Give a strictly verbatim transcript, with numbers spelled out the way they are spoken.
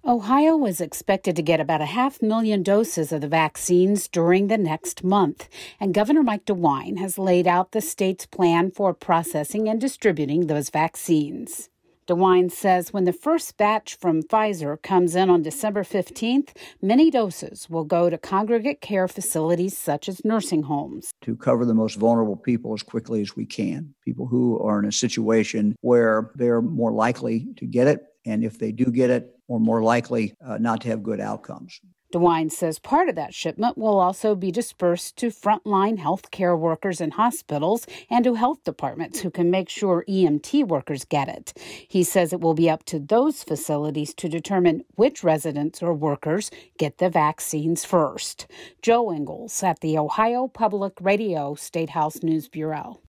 Ohio is expected to get about a half million doses of the vaccines during the next month, and Governor Mike DeWine has laid out the state's plan for processing and distributing those vaccines. DeWine says when the first batch from Pfizer comes in on December fifteenth, many doses will go to congregate care facilities such as nursing homes. To cover the most vulnerable people as quickly as we can, people who are in a situation where they're more likely to get it, and if they do get it, or more likely uh, not to have good outcomes. DeWine says part of that shipment will also be dispersed to frontline health care workers in hospitals and to health departments who can make sure E M T workers get it. He says it will be up to those facilities to determine which residents or workers get the vaccines first. Joe Ingles at the Ohio Public Radio State House News Bureau.